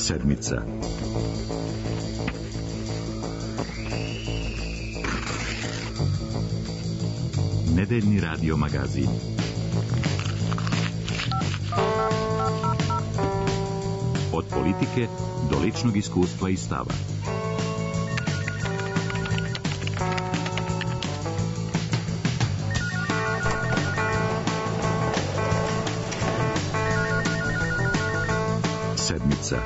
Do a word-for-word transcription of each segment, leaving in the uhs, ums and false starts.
Sedmica. Nedeljni radio magazin. Od politike do ličnog iskustva i stava. Sedmica.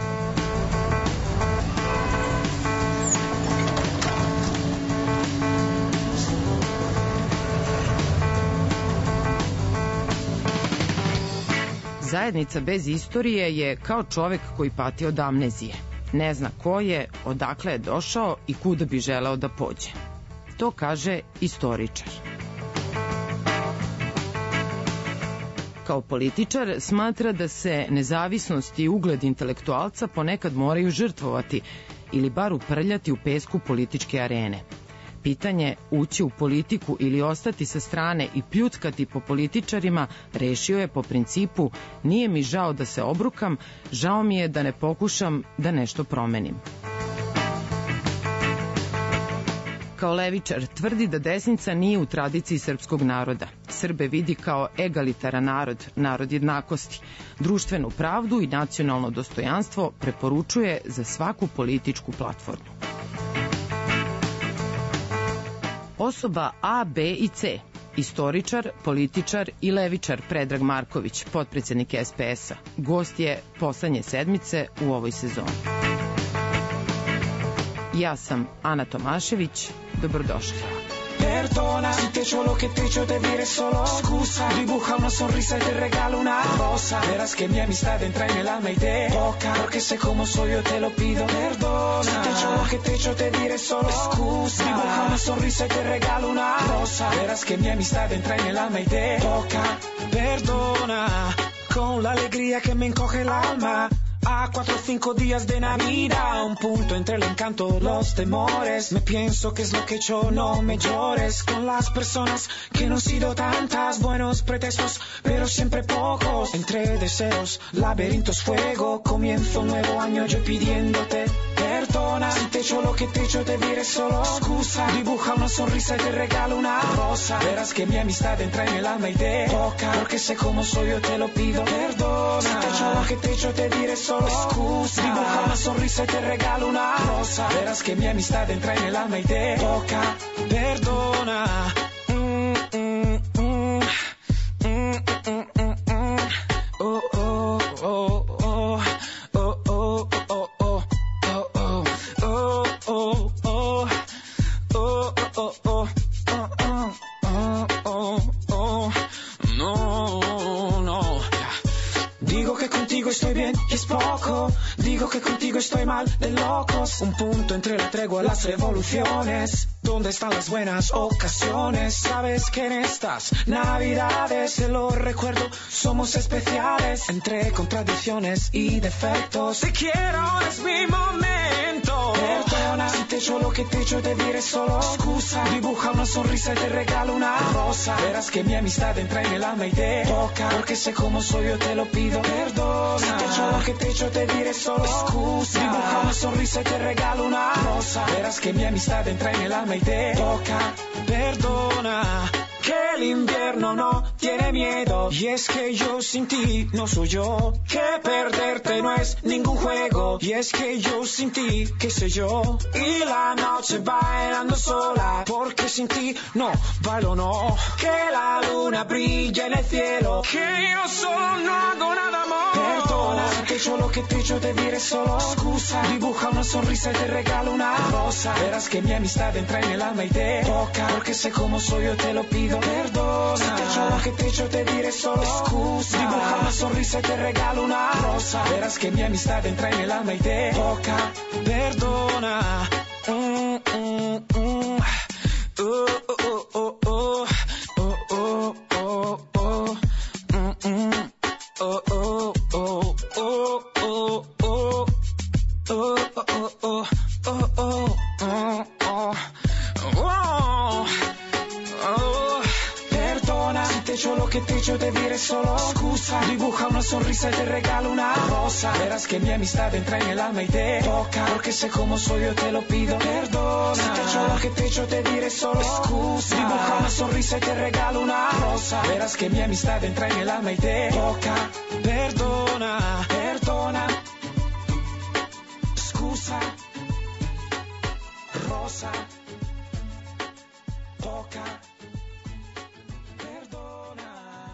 Zajednica bez istorije je kao čovek koji pati od amnezije. Ne zna ko je, odakle je došao i kuda bi želeo da pođe. To kaže istoričar. Kao političar smatra da se nezavisnost i ugled intelektualca ponekad moraju žrtvovati ili bar uprljati u pesku političke arene. Pitanje ući u politiku ili ostati sa strane i pljuckati po političarima rešio je po principu nije mi žao da se obrukam, žao mi je da ne pokušam da nešto promenim. Kao levičar tvrdi da desnica nije u tradiciji srpskog naroda. Srbe vidi kao egalitaran narod, narod jednakosti. Društvenu pravdu i nacionalno dostojanstvo preporučuje za svaku političku platformu. Osoba A, B i C. Istoričar, političar i levičar Predrag Marković, potpredsednik S P S-a. Gost je poslednje sedmice u ovoj sezoni. Ja sam Ana Tomašević, dobrodošli. Perdona si te echo lo que te echo te diré solo scusa. Dibuja una sonrisa y te regalo una rosa. Verás que mi amistad entra en el alma y te toca. Porque sé cómo soy yo te lo pido. Perdona si te echo lo que te echo te diré solo scusa. Dibuja una sonrisa y te regalo una rosa. Verás que mi amistad entra en el alma y te toca. Perdona con la alegría que me encoge el alma. A cuatro o cinco días de Navidad, un punto entre el encanto y los temores. Me pienso que es lo que he hecho, no me llores. Con las personas que no han sido tantas, buenos pretextos, pero siempre pocos. Entre deseos, laberintos, fuego. Comienzo un nuevo año yo pidiéndote perdona. Si te echo lo que te echo te diré solo excusa. Dibuja una sonrisa y te regalo una rosa. Verás que mi amistad entra en el alma y te toca. Porque sé cómo soy yo te lo pido perdona. Si te echo lo que te echo te diré solo excusa. Dibuja una sonrisa y te regalo una rosa. Verás que mi amistad entra en el alma y te toca. Perdona. Mm, mm, mm. Mm, mm, mm, mm. Oh, oh, oh, oh. Oh, oh, oh, oh. Oh, oh, oh, oh. Oh, oh, oh. Oh, oh, oh. No, no. Digo que contigo estoy bien y es poco. Digo que contigo estoy mal de locos. Un punto entre la tregua y las revoluciones. ¿Dónde están las buenas ocasiones? Sabes que en estas navidades te lo recuerdo, somos especiales. Entre contradicciones y defectos te quiero, es mi momento. Perdona si te echo lo que te echo te diré solo excusa. Dibuja una sonrisa y te regalo una rosa. Verás que mi amistad entra en el alma y te toca. Porque sé cómo soy yo te lo pido perdona. Si te echo lo que te echo te diré solo excusa. Dibuja una sonrisa y te regalo una rosa. Verás que mi amistad entra en el alma y te toca. Perdona que el invierno no tiene miedo. Y es que yo sin ti no soy yo. Que perderte no es ningún juego. Y es que yo sin ti, qué sé yo. Y la noche bailando sola. Porque sin ti no bailo, no. Que la luna brilla en el cielo. Que yo solo no hago nada más. Perdona si te echo lo que te echo te diré solo excusa. Dibuja una sonrisa y te regalo una rosa. Verás que mi amistad entra en el alma y te toca. Porque sé cómo soy yo te lo pido perdona. Si te echo lo que te echo te diré solo excusa. Dibuja una sonrisa y te regalo una rosa. Verás que mi amistad entra en el alma y te toca. Perdona. Mm, mm, mm. Oh, oh, oh, oh. Oh, oh, oh, oh. Mm, mm. Oh, oh, oh, oh, oh, oh. Oh, oh, oh, oh. Oh, oh, oh, oh. Oh, oh. Perdona si te echo lo que te echo te diré solo excusa. Dibuja una una sonrisa y te regalo una rosa. Verás que mi amistad entra en el alma y te toca, porque sé cómo soy yo te lo pido, perdona. Si te he hecho lo que te he hecho te diré solo excusa. Dibuja una sonrisa y te regalo una rosa. Verás que mi amistad entra en el alma y te toca, perdona, perdona. Excusa, rosa, toca, perdona.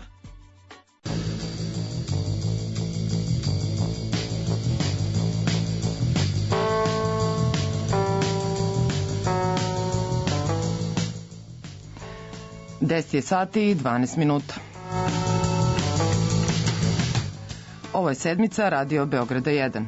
deset je sati i dvanaest minuta. Ovo je sedmica Radio Beograda jedan.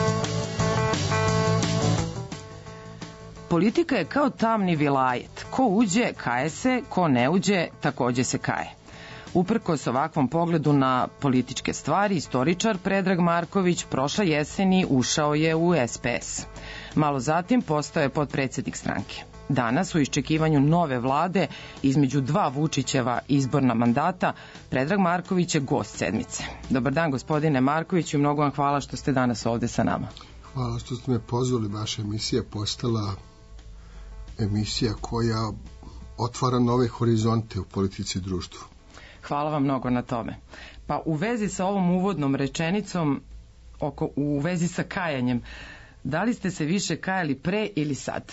Politika je kao tamni vilajet. Ko uđe, kaje se, ko ne uđe, takođe se kaje. Uprkos ovakvom pogledu na političke stvari, istoričar Predrag Marković prošle jeseni ušao je u es pe es. Malo zatim postao je potpredsednik stranke. Danas, u iščekivanju nove vlade, između dva Vučićeva izborna mandata, Predrag Marković je gost sedmice. Dobar dan, gospodine Markoviću, i mnogo vam hvala što ste danas ovde sa nama. Hvala što ste me pozvali. Vaša emisija postala emisija koja otvara nove horizonte u politici i društvu. Hvala vam mnogo na tome. Pa u vezi sa ovom uvodnom rečenicom, oko, u vezi sa kajanjem, da li ste se više kajali pre ili sad?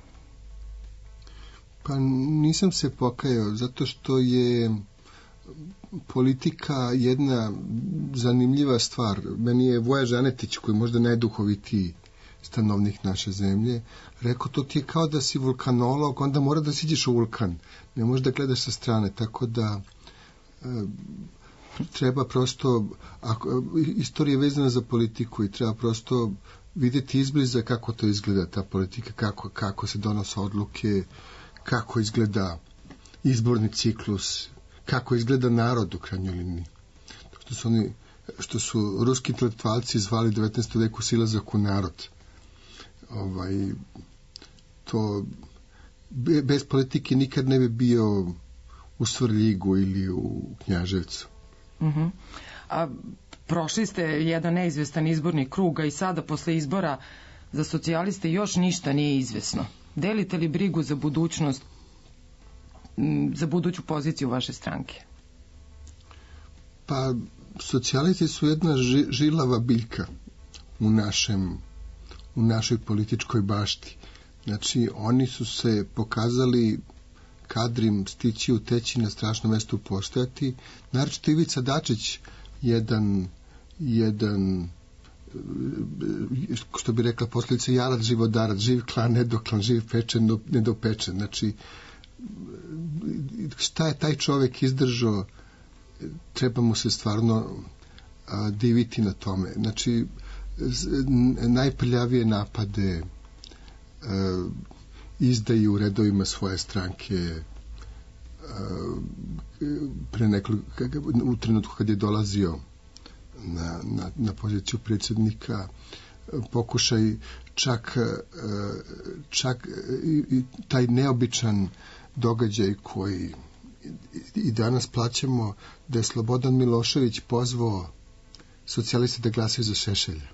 Pa nisam se pokajao, zato što je politika jedna zanimljiva stvar. Meni je Voja Žanetić, koji je možda najduhovitiji stanovnik naše zemlje, rekao, to ti je kao da si vulkanolog, onda mora da siđeš u vulkan. Ne možeš da gledaš sa strane, tako da e, treba prosto, ako, istorija je vezana za politiku i treba prosto vidjeti izbliza kako to izgleda, ta politika, kako, kako se donose odluke, kako izgleda izborni ciklus, kako izgleda narod u krajnjoj liniji. Što su, oni, što su ruski intelektualci zvali u devetnaestom veku silazak u narod. Ovaj, to bez politike nikad ne bi bio u Svrljigu ili u Knjaževcu. Uh-huh. A prošli ste jedan neizvestan izborni krug, a i sada posle izbora za socijaliste još ništa nije izvesno. Delite li brigu za budućnost, za buduću poziciju vaše stranke? Pa, socijalisti su jedna ži, žilava biljka u našem, u našoj političkoj bašti. Znači, oni su se pokazali kadrim stići u teći na strašnom mestu postojati. Naročito Ivica Dačić, jedan, jedan što bi rekla posljedica, jarad živodarac, živ klan, nedoklan, živ pečen, nedopečen. Znači, šta je taj čovjek izdržao, treba mu se stvarno a, diviti na tome. Znači, najprljavije napade a, izdaju u redovima svoje stranke a, pre nekoliko, u trenutku kad je dolazio na, na, na poziciju predsjednika, pokušaj čak, čak i taj neobičan događaj koji i danas plaćamo, da je Slobodan Milošević pozvao socijaliste da glasaju za Šešelja.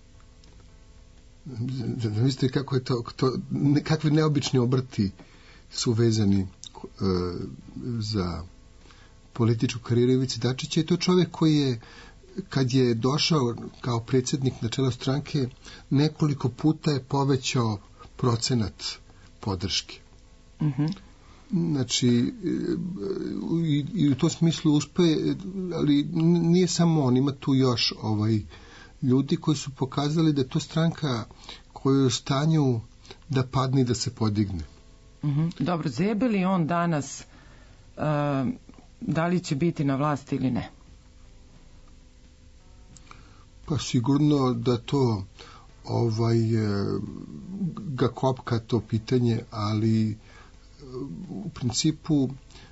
Mislite kako je to, to kakvi neobični obrti su vezani uh, za političku karijeru Ivice Dačića, i to čovjek koji je, kad je došao kao predsjednik na čelo stranke, nekoliko puta je povećao procenat podrške. Mhm. Znači, i, i u tom smislu uspeje, ali nije samo on, ima tu još ovaj, ljudi koji su pokazali da je to stranka koja je u stanju da padne i da se podigne. Mm-hmm. Dobro, zebe li on danas uh, da li će biti na vlasti ili ne? Pa sigurno da to ovaj, ga kopka to pitanje, ali u principu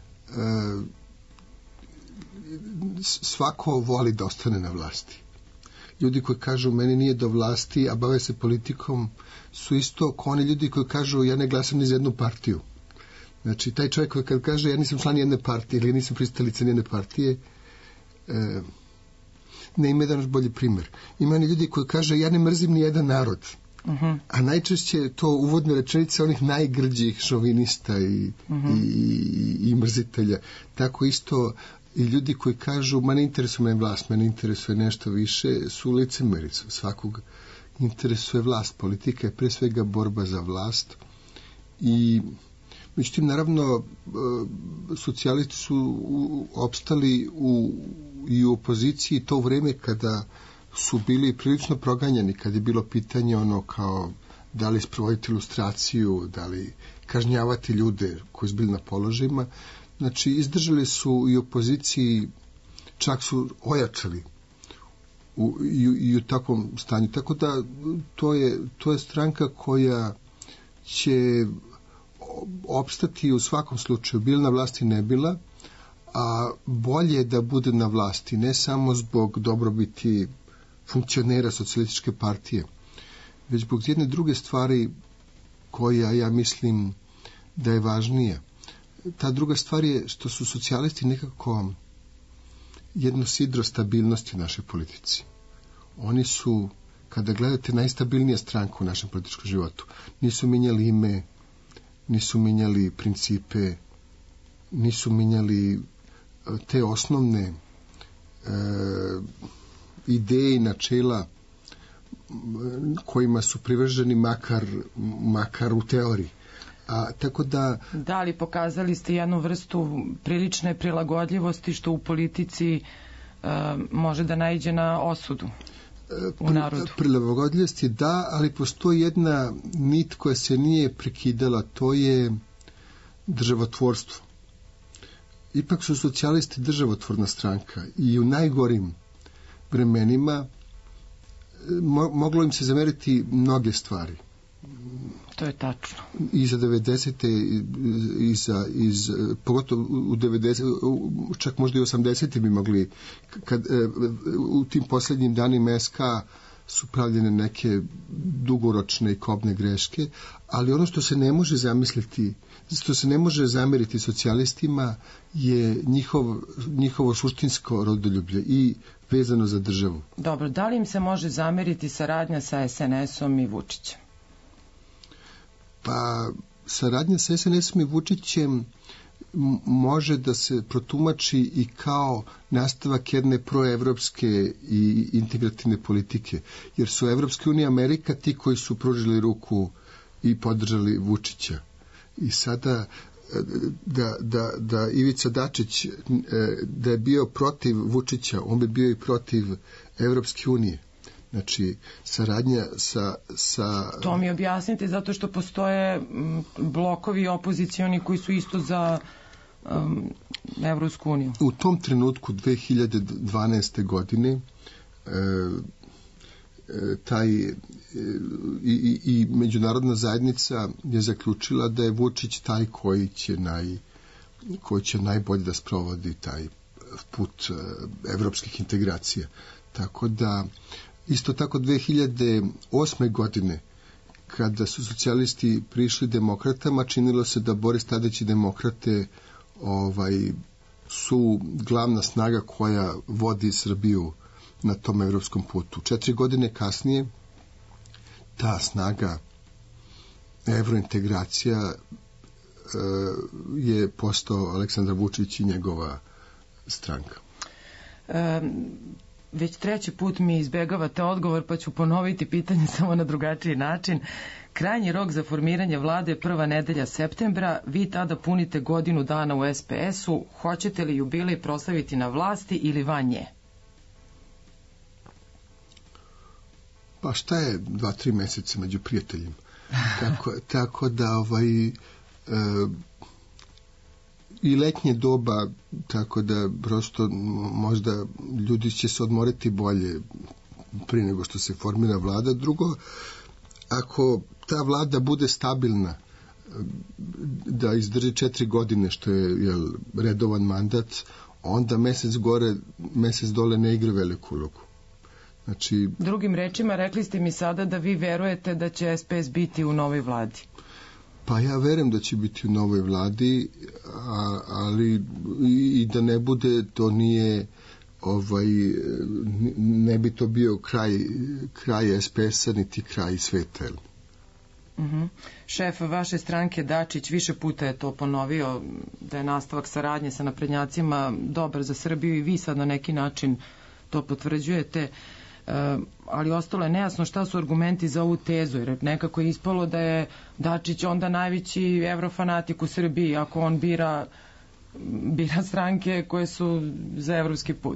svako voli da ostane na vlasti. Ljudi koji kažu meni nije do vlasti, a bave se politikom, su isto kao oni ljudi koji kažu ja ne glasam ni za jednu partiju. Znači, taj čovjek koji kad kaže ja nisam član jedne partije ili nisam pristalica jedne partije, e, Ne, ima jedan još bolji primjer. Ima oni ljudi koji kaže ja ne mrzim ni jedan narod. Uh-huh. A najčešće je to uvodne rečenice onih najgrđih šovinista i, uh-huh. i, i mrzitelja. Tako isto i ljudi koji kažu ma ne interesuje me vlast, me ne interesuje nešto više, su licemerice. Svakog interesuje vlast. Politika je pre svega borba za vlast i međutim, naravno, socijalisti su opstali u, i u opoziciji to vreme kada su bili prilično proganjani, kad je bilo pitanje ono kao da li sprovoditi ilustraciju, da li kažnjavati ljude koji su bili na položajima. Znači, izdržali su i opoziciji, čak su ojačali u, i, i u takvom stanju. Tako da to je, to je stranka koja će opstati u svakom slučaju, bila na vlasti ne bila, a bolje je da bude na vlasti, ne samo zbog dobrobiti funkcionera socijalističke partije, već zbog jedne druge stvari koja ja mislim da je važnija. Ta druga stvar je što su socijalisti nekako jedno sidro stabilnosti u našoj politici. Oni su, kada gledate, najstabilnija stranka u našem političkom životu. Nisu minjali ime, nisu minjali principe, nisu minjali te osnovne e, ideje i načela kojima su privrženi makar, makar u teoriji. A, tako da... Da, ali pokazali ste jednu vrstu prilične prilagodljivosti što u politici e, može da naiđe na osudu u narodu. Prilagodljivosti da, ali postoji jedna nit koja se nije prekidala, to je državotvorstvo. Ipak su socijalisti državotvorna stranka i u najgorim vremenima mo- moglo im se zameriti mnoge stvari. To je tačno. I za devedesete i za iz pogotovo u devedeset čak možda i osamdesete bi mogli kad u tim posljednjim danima es ka su pravljene neke dugoročne i kobne greške, ali ono što se ne može zamisliti, što se ne može zameriti socijalistima je njihov, njihovo suštinsko rodoljublje i vezano za državu. Dobro, da li im se može zameriti saradnja sa es en esom i Vučićem? Pa saradnja sa es en esom i Vučićem može da se protumači i kao nastavak jedne proevropske i integrativne politike, jer su Evropska unija i Amerika ti koji su pružili ruku i podržali Vučića. I sada da, da, da Ivica Dačić da je bio protiv Vučića, on bi bio i protiv Evropske unije. Znači, saradnja sa, sa... To mi objasnite, zato što postoje blokovi opozicioni koji su isto za um, Evropsku uniju. U tom trenutku dve hiljade dvanaeste. godine e, e, taj e, i, i međunarodna zajednica je zaključila da je Vučić taj koji će, naj, koji će najbolje da sprovodi taj put e, evropskih integracija. Tako da isto tako dve hiljade osme. godine kada su socijalisti prišli demokratama, činilo se da Boris Tadić i demokrate ovaj, su glavna snaga koja vodi Srbiju na tom evropskom putu. Četiri godine kasnije ta snaga evrointegracija e, je postao Aleksandar Vučić i njegova stranka. Um... Već treći put mi izbegavate odgovor, pa ću ponoviti pitanje samo na drugačiji način. Krajnji rok za formiranje vlade je prva nedelja septembra. Vi tada punite godinu dana u es pe esu. Hoćete li jubilej proslaviti na vlasti ili van nje? Pa šta je dva, tri meseca među prijateljima? Tako, tako da ovaj... E, i letnje doba, tako da prosto možda ljudi će se odmoriti bolje prije nego što se formira vlada. Drugo, ako ta vlada bude stabilna, da izdrži četiri godine, što je jel, redovan mandat, onda mesec gore, mesec dole ne igra veliku ulogu. Znači, drugim rečima, rekli ste mi sada da vi verujete da će es pe es biti u novoj vladi. Pa ja verujem da će biti u novoj vladi, a, ali i, i da ne bude, to nije ovaj, ne bi to bio kraj, kraj es pe es-a niti kraj sveta. Uh-huh. Šef vaše stranke Dačić više puta je to ponovio, da je nastavak saradnje sa naprednjacima dobar za Srbiju i vi sad na neki način to potvrđujete, uh, ali ostalo je nejasno šta su argumenti za ovu tezu, jer nekako je ispalo da je Dačić onda najveći evrofanatik u Srbiji ako on bira, bira stranke koje su za evropski put.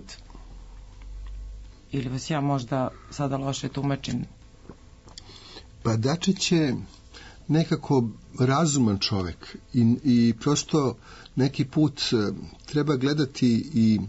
Ili vas ja možda sada loše tumačim? Pa Dačić je nekako razuman čovek i, i prosto neki put treba gledati i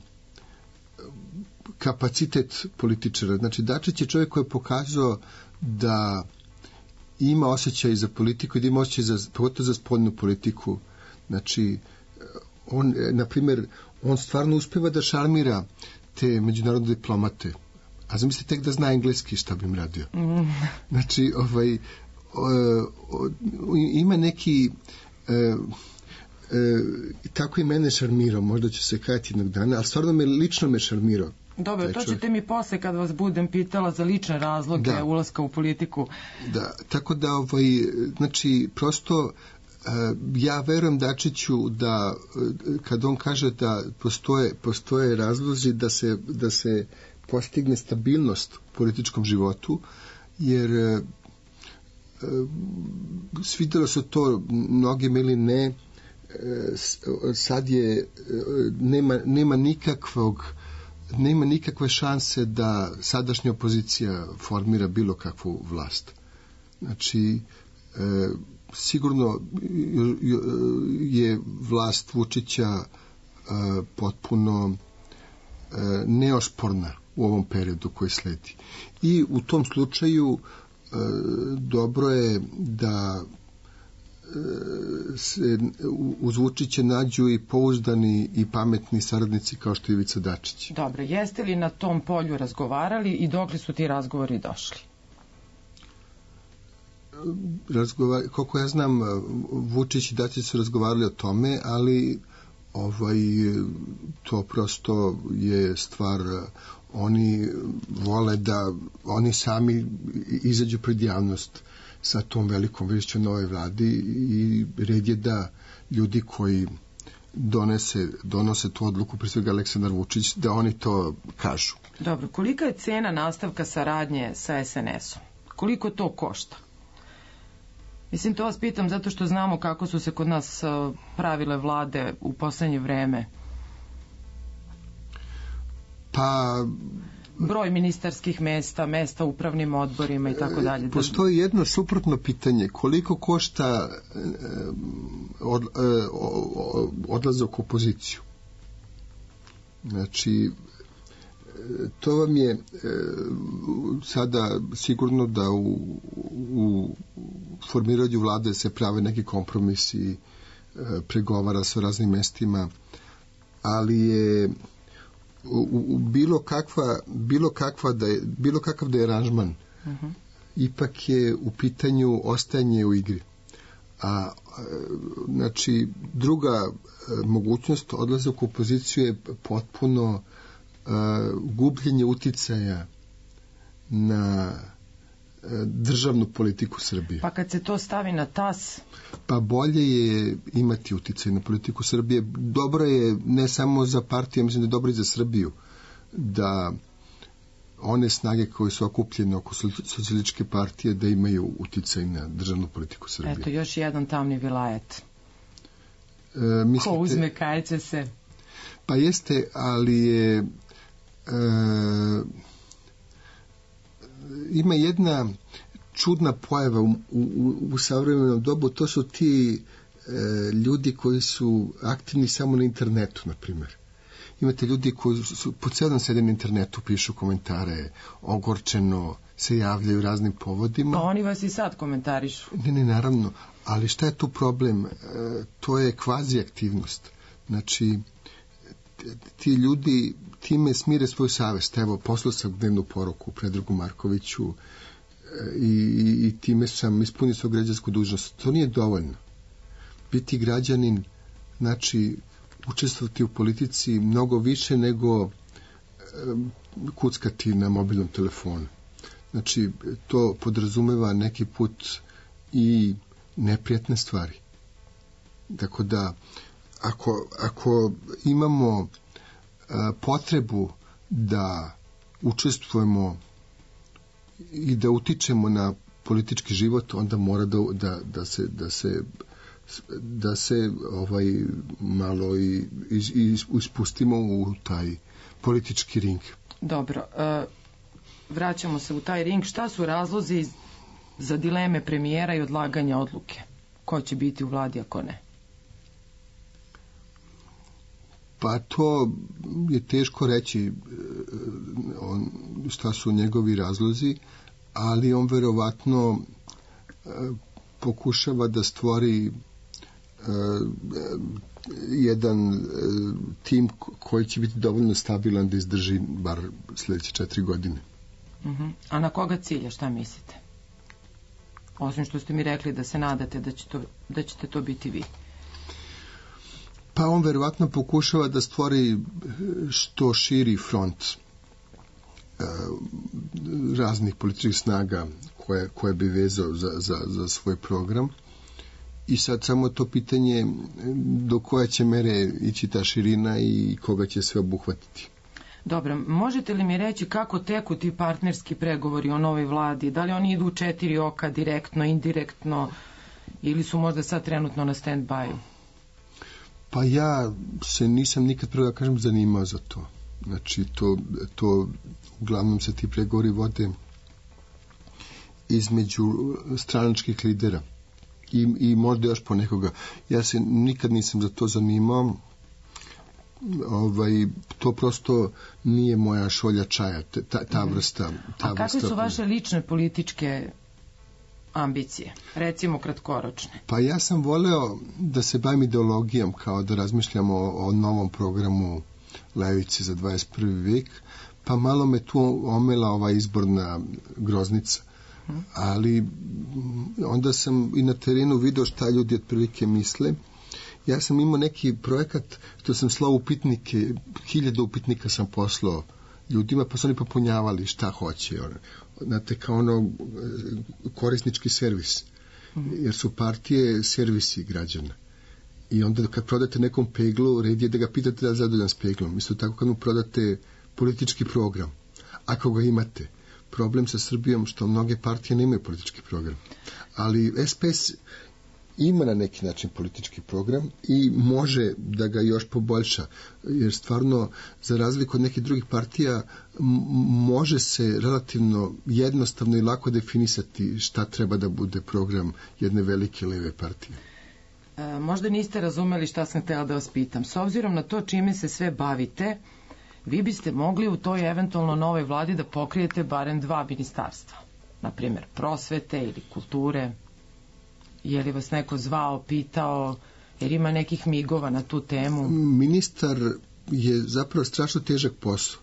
kapacitet političara. Znači Dačić je čovjek koji je pokazao da ima osjećaj za politiku i da ima osjećaj za, pogotovo za spoljnu politiku. Znači on, na primjer, on stvarno uspeva da šarmira te međunarodne diplomate. A zamislite tek da zna engleski šta bi im radio. Mm. Znači, ovaj, o, o, ima neki e, e, tako i mene šarmirao, možda će se kajati jednog dana, ali stvarno me, lično me šarmirao. Dobro, to ćete mi posle kad vas budem pitala za lične razloge da. Ulaska u politiku. Da, tako da, ovaj, znači, prosto ja verujem Dačiću da kad on kaže da postoje, postoje razlozi da se, da se postigne stabilnost u političkom životu, jer e, svidjelo se to mnogim ili ne, e, sad je e, nema, nema nikakvog nema nikakve šanse da sadašnja opozicija formira bilo kakvu vlast. Znači e, sigurno je vlast Vučića e, potpuno e, neosporna u ovom periodu koji sledi. I u tom slučaju e, dobro je da e, se uz Vučića nađu i pouzdani i pametni saradnici kao što je Ivica Dačić. Dobro, jeste li na tom polju razgovarali i dokle su ti razgovori došli? Razgovar, koliko ja znam, Vučić i Dačić su razgovarali o tome, ali ovaj, to prosto je stvar, oni vole da oni sami izađu pred javnost sa tom velikom vešću nove vladi i red je da ljudi koji donese, donose tu odluku, pre svega Aleksandar Vučić, da oni to kažu. Dobro, kolika je cena nastavka saradnje sa es en es-om? Koliko to košta? Mislim, to vas pitam zato što znamo kako su se kod nas pravile vlade u poslednje vreme. Pa broj ministarskih mesta, mesta u upravnim odborima i tako dalje. Postoji jedno suprotno pitanje. Koliko košta od, odlazak u opoziciju? Znači, to vam je sada sigurno da u, u formiranju vlade se prave neki kompromisi, pregovara sa raznim mestima, ali je u, u bilo kakva bilo kakva da je bilo kakav da je aranžman, uh-huh. ipak je u pitanju ostajanje u igri. A znači druga mogućnost, odlazak u opoziciju, je potpuno Uh, gubljenje uticaja na uh, državnu politiku Srbije. Pa kad se to stavi na tas? Pa bolje je imati uticaj na politiku Srbije. Dobro je ne samo za partiju, mislim da je dobro i za Srbiju, da one snage koje su okupljene oko socijalističke partije da imaju uticaj na državnu politiku Srbije. Eto, još jedan tamni vilajet. Uh, mislite, ko uzme, kajeće se. Pa jeste, ali je E, ima jedna čudna pojava u, u, u savremenom dobu, to su ti e, ljudi koji su aktivni samo na internetu, na primjer. Imate ljudi koji su po celom sede na internetu, pišu komentare, ogorčeno se javljaju raznim povodima. Pa oni vas i sad komentarišu. Ne, ne, naravno, ali šta je tu problem? E, to je kvazi aktivnost. Znači, ti ljudi time smire svoju savest. Evo, poslao sam dnevnu poruku Predragu Markoviću i, i, i time sam ispunio svoju građansku dužnost. To nije dovoljno. Biti građanin znači učestvovati u politici mnogo više nego kuckati na mobilnom telefonu. Znači, to podrazumeva neki put i neprijatne stvari. Tako da, ako, ako imamo a, potrebu da učestvujemo i da utičemo na politički život, onda mora da, da, da se, da se, da se ovaj, malo i, i, i ispustimo u taj politički ring. Dobro, e, vraćamo se u taj ring. Šta su razlozi za dileme premijera i odlaganja odluke? Ko će biti u vladi, ako ne? Pa to je teško reći on, šta su njegovi razlozi, ali on verovatno e, pokušava da stvori e, jedan e, tim koji će biti dovoljno stabilan da izdrži bar sljedeće četiri godine. Uh-huh. A na koga cilja, šta mislite? Osim što ste mi rekli da se nadate da, će to, da ćete to biti vi. Pa on verovatno pokušava da stvori što širi front e, raznih političkih snaga koje, koje bi vezao za, za, za svoj program. I sad samo to pitanje do koje će mere ići ta širina i koga će sve obuhvatiti. Dobro, možete li mi reći kako teku ti partnerski pregovori o novoj vladi? Da li oni idu u četiri oka, direktno, indirektno, ili su možda sad trenutno na stand-by-u? Pa ja se nisam nikad, prvo da kažem, zanimao za to. Znači, to, to uglavnom se ti pregovori vode između stranačkih lidera i, i možda još po nekoga. Ja se nikad nisam za to zanimao. Ovaj, to prosto nije moja šolja čaja, ta, ta vrsta. Ta A kakve vrsta... su vaše lične političke ambicije, recimo kratkoročne? Pa ja sam voleo da se bavim ideologijom, kao da razmišljamo o, o novom programu levice za dvadeset prvi vek, pa malo me tu omela ova izborna groznica. Hmm. Ali onda sam i na terenu video šta ljudi otprilike misle. Ja sam imao neki projekat što sam slao upitnike, hiljada upitnika sam poslao ljudima, pa su oni popunjavali šta hoće. Znate, kao ono korisnički servis. Jer su partije servisi građana. I onda kad prodate nekom peglu, red je da ga pitate da je zadovoljan s peglom. Isto tako kad mu prodate politički program. Ako ga imate. Problem sa Srbijom što mnoge partije nemaju politički program. Ali S P S ima na neki način politički program i može da ga još poboljša, jer stvarno, za razliku od nekih drugih partija, m- može se relativno jednostavno i lako definisati šta treba da bude program jedne velike leve partije. E, možda niste razumeli šta sam htjela da vas pitam. S obzirom na to čime se sve bavite, vi biste mogli u toj eventualno novoj vladi da pokrijete barem dva ministarstva. Na primjer, prosvete ili kulture. Je li vas neko zvao, pitao, jer ima nekih migova na tu temu? Ministar je zapravo strašno težak posao.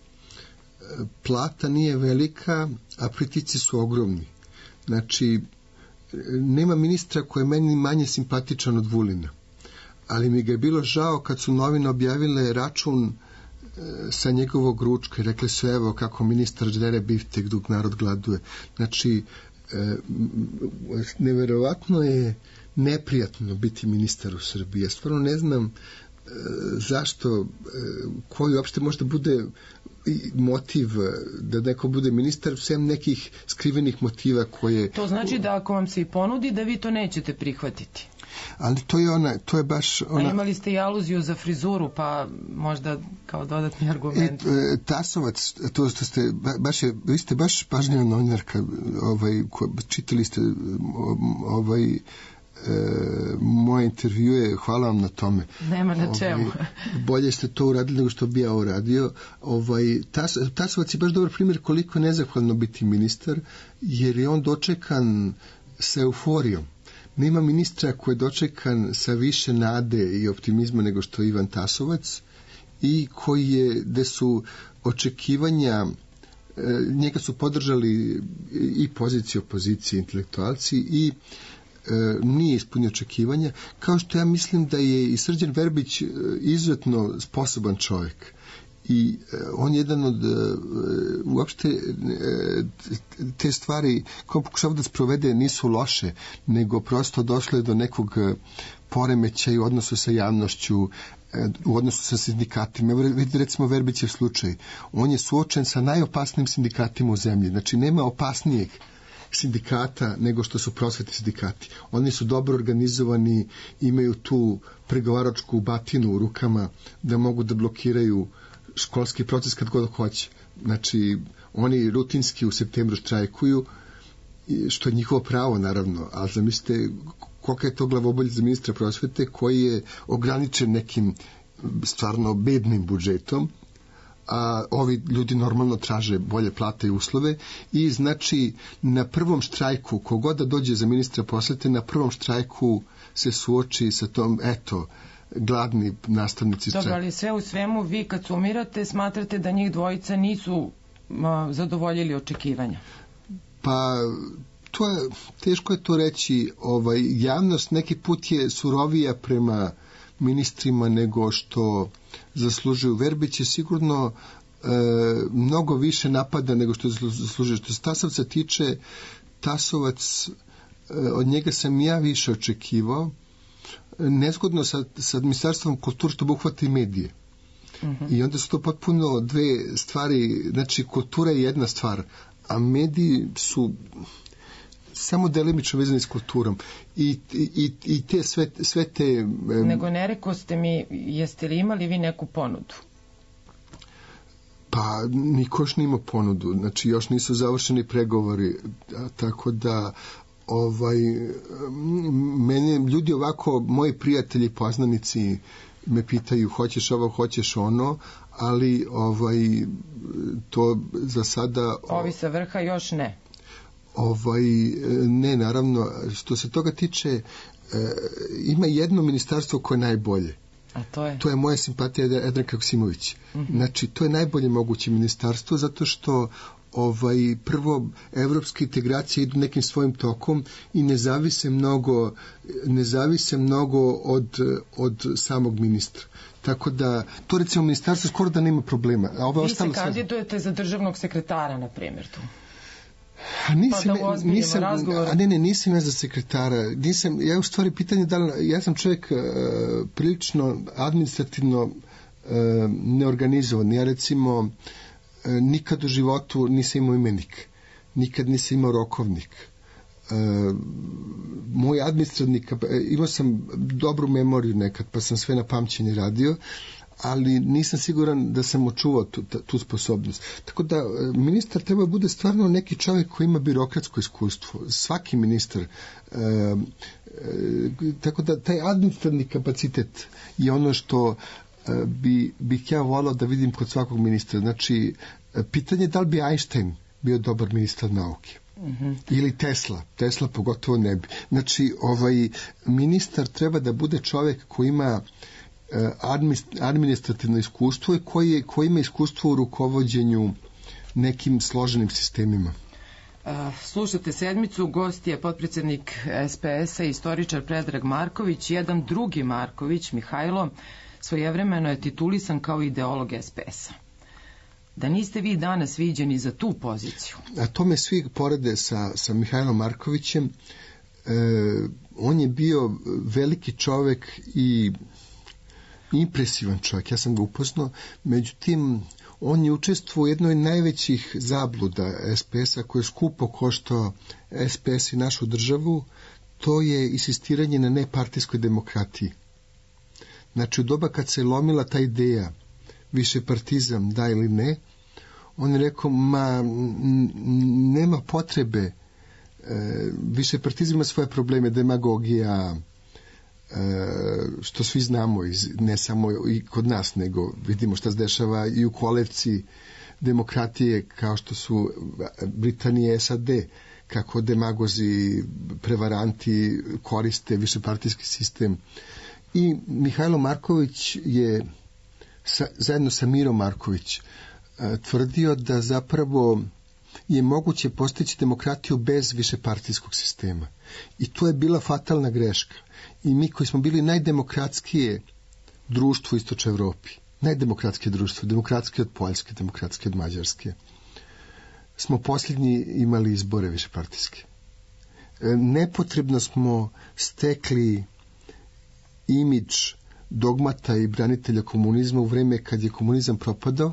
Plata nije velika, a pritici su ogromni. Znači, nema ministra koji je meni manje simpatičan od Vulina. Ali mi ga je bilo žao kad su novine objavile račun sa njegovog ručka i rekli su, evo kako ministar ždere biftek dok narod gladuje. Znači, E, neverovatno je neprijatno biti ministar u Srbiji. Ja stvarno ne znam e, zašto, e, koji uopšte možda bude motiv da neko bude ministar, sem nekih skrivenih motiva koje... To znači da ako vam se i ponudi, da vi to nećete prihvatiti. Ali to je ona, to je baš ona... A imali ste i aluziju za frizuru, pa možda kao dodatni argument. E, e, Tasovac, to što ste, baš je, vi ste baš pažljiva novinarka, ovaj, ko, čitali ste ovaj, e, moje intervjue, hvala vam na tome. Nema na čemu. Ovaj, bolje ste to uradili nego što bi ja uradio. Ovaj, Tas, Tasovac je baš dobar primjer koliko je nezahvalno biti ministar, jer je on dočekan sa euforijom. Nema ministra koji je dočekan sa više nade i optimizma nego što je Ivan Tasovac i koji je, gde su očekivanja, njega su podržali i pozicije, opozicije, intelektualci i e, nije ispunio očekivanja, kao što ja mislim da je i Srđan Verbić izuzetno sposoban čovjek i on je jedan od uopšte te stvari koje pokušava da sprovede nisu loše, nego prosto došlo je do nekog poremećaja u odnosu sa javnošću, u odnosu sa sindikatima. Vidite recimo Verbićev slučaj. On je suočen sa najopasnijim sindikatima u zemlji. Znači nema opasnijeg sindikata nego što su prosvetni sindikati. Oni su dobro organizovani, imaju tu pregovaračku batinu u rukama da mogu da blokiraju školski proces kad god hoće. Znači, oni rutinski u septembru štrajkuju, što je njihovo pravo, naravno, ali zamislite kolika je to glavobolja za ministra prosvete koji je ograničen nekim stvarno bednim budžetom, a ovi ljudi normalno traže bolje plate i uslove i znači na prvom štrajku, kogod da dođe za ministra prosvete, na prvom štrajku se suoči sa tom, eto, gladni nastavnici štrajka. Dobro, ali sve u svemu vi kad sumirate smatrate da njih dvojica nisu a, zadovoljili očekivanja? Pa to je, teško je to reći. Ovaj, javnost neki put je surovija prema ministrima nego što zaslužuju. Verbić je sigurno e, mnogo više napada nego što zaslužuje. Što se Tasovca tiče, Tasovac, e, od njega sam ja više očekivao. Nezgodno sa, sa ministarstvom kulture što obuhvata i medije. Uh-huh. I onda su to potpuno dve stvari. Znači, kultura je jedna stvar, a mediji su samo delimično vezani s kulturom. I, i, i te sve, sve te... Um, Nego ne rekao ste mi, jeste li imali vi neku ponudu? Pa, niko još nima ponudu. Znači, još nisu završeni pregovori. A, tako da, ovaj, mene, ljudi ovako, moji prijatelji, poznanici, me pitaju, hoćeš ovo, hoćeš ono, ali ovaj, to za sada... Ovi sa vrha još ne. Ovaj, ne, naravno, što se toga tiče, e, ima jedno ministarstvo koje je najbolje. A to je? To je moja simpatija Edrenka Joksimović. Uh-huh. Znači, to je najbolje moguće ministarstvo, zato što ovaj, prvo, evropske integracije idu nekim svojim tokom i ne zavise mnogo, ne zavise mnogo od, od samog ministra. Tako da, to recimo ministarstvo skoro da nema problema. A ove Vi se kandidujete sve... za državnog sekretara, na primjer, tu. A nisam, pa da nisam, a ne, ne, nisam ja za sekretara. Nisam, ja u stvari pitanje da li, ja sam čovjek uh, prilično administrativno uh, neorganizovan. Ja recimo uh, nikad u životu nisam imao imenik. Nikad nisam imao rokovnik. Uh, moj administrativni, imao sam dobru memoriju nekad, pa sam sve na pamćenje radio, ali nisam siguran da sam očuvao tu, tu sposobnost. Tako da ministar treba bude stvarno neki čovjek koji ima birokratsko iskustvo. Svaki ministar. E, e, tako da taj administrativni kapacitet je ono što e, bi, bih ja volao da vidim kod svakog ministra. Znači, pitanje je da li bi Einstein bio dobar ministar nauke. Mm-hmm. Ili Tesla. Tesla pogotovo ne bi. Znači, ovaj ministar treba da bude čovjek koji ima administrativno iskustvo i koji, koji ima iskustvo u rukovođenju nekim složenim sistemima. Slušate sedmicu, gost je potpredsjednik es pe es-a, istoričar Predrag Marković. Jedan drugi Marković, Mihajlo, svojevremeno je titulisan kao ideolog es pe es-a. Da niste vi danas viđeni za tu poziciju? A to me svi porede sa, sa Mihajlom Markovićem. E, on je bio veliki čovek i impresivan čovjek, ja sam ga upoznao, međutim, on je učestvovao u jednoj najvećih zabluda es pe es-a koje je skupo koštao es pe es i našu državu, to je insistiranje na nepartijskoj demokratiji. Znači, u doba kad se lomila ta ideja, višepartizam, da ili ne, on je rekao, ma, nema potrebe, e, višepartizam ima svoje probleme, demagogija, što svi znamo, ne samo i kod nas, nego vidimo šta se dešava i u kolevci demokratije kao što su Britanija i es a de, kako demagozi, prevaranti koriste višepartijski sistem. I Mihajlo Marković je sa, zajedno sa Miro Marković tvrdio da zapravo je moguće postići demokratiju bez višepartijskog sistema. I to je bila fatalna greška. I mi koji smo bili najdemokratskije društvo u Istočnoj Evropi, najdemokratske društvo, demokratske od Poljske, demokratske od Mađarske, smo posljednji imali izbore višepartijske. Nepotrebno smo stekli imidž dogmata i branitelja komunizma u vreme kad je komunizam propadao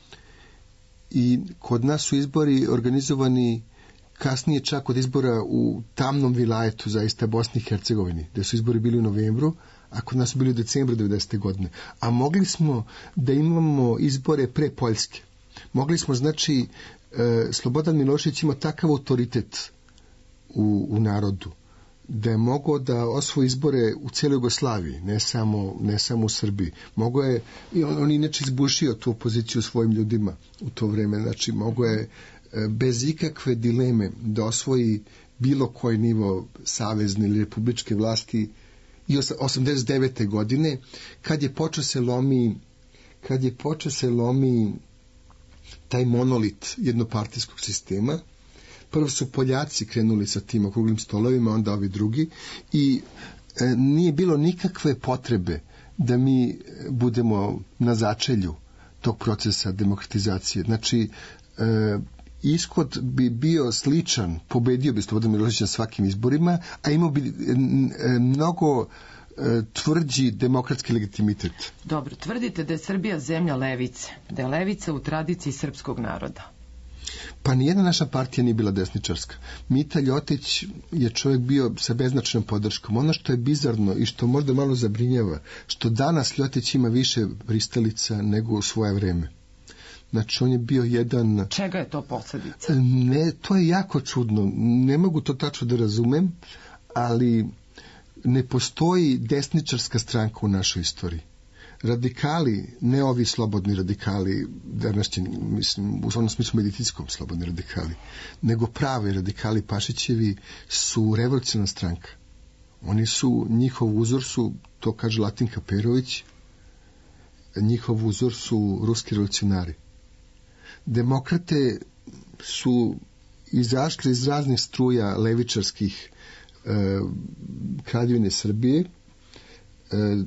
i kod nas su izbori organizovani kasnije čak od izbora u tamnom vilajetu, zaista Bosni i Hercegovini, gde su izbori bili u novembru, a kod nas su bili u decembru devedesete godine. A mogli smo da imamo izbore pre Poljske. Mogli smo, znači, e, Slobodan Milošević ima takav autoritet u, u narodu, da je mogao da osvoji izbore u cijeloj Jugoslaviji, ne samo, ne samo u Srbiji. Mogao je, i on, on inače izbušio tu opoziciju svojim ljudima u to vreme, znači mogao je bez ikakve dileme da osvoji bilo koji nivo savezne ili republičke vlasti i osamdeset devete godine, kad je počeo se lomi kad je počeo se lomi taj monolit jednopartijskog sistema. Prvo su Poljaci krenuli sa tim okruglim stolovima, onda ovi drugi, i e, nije bilo nikakve potrebe da mi budemo na začelju tog procesa demokratizacije. Znači, e, ishod bi bio sličan, pobedio bi Slobodan Milošević na svakim izborima, a imao bi mnogo tvrđi demokratski legitimitet. Dobro, tvrdite da je Srbija zemlja levice, da je levica u tradiciji srpskog naroda. Pa nijedna naša partija nije bila desničarska. Mita Ljotić je čovjek bio sa beznačajnom podrškom. Ono što je bizarno i što možda malo zabrinjava, što danas Ljotić ima više pristalica nego u svoje vreme. Znači, on je bio jedan... Čega je to posljedica? Ne, to je jako čudno. Ne mogu to tačno da razumem, ali ne postoji desničarska stranka u našoj istoriji. Radikali, ne ovi slobodni radikali, današnji, mislim, u onom smislu medicinskom slobodni radikali, nego pravi radikali Pašićevi su revolucionarna stranka. Oni su, njihov uzor su, to kaže Latinka Perović, njihov uzor su ruski revolucionari. Demokrate su izašli iz raznih struja levičarskih e, kraljevine Srbije. E,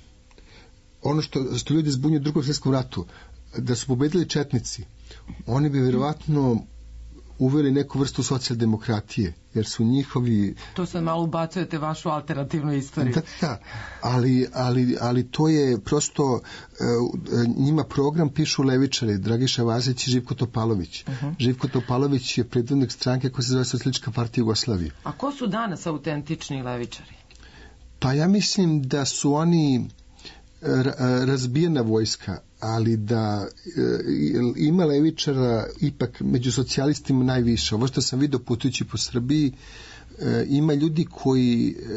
ono što, što ljudi zbunjuju u drugom svjetskom ratu, da su pobedili četnici, oni bi vjerovatno uveli neku vrstu socijaldemokratije, jer su njihovi... To sad malo ubacujete vašu alternativnu istoriju. Da, da, ali, ali, ali to je prosto, njima program pišu levičari, Dragiša Vasić i Živko Topalović. Uh-huh. Živko Topalović je predvodnik stranke koja se zove Socijalistička partija Jugoslavije. A ko su danas autentični levičari? Pa ja mislim da su oni razbijena vojska, ali da e, ima levičara ipak među socijalistima najviše. Ovo što sam vidio putujući po Srbiji, e, ima ljudi koji e,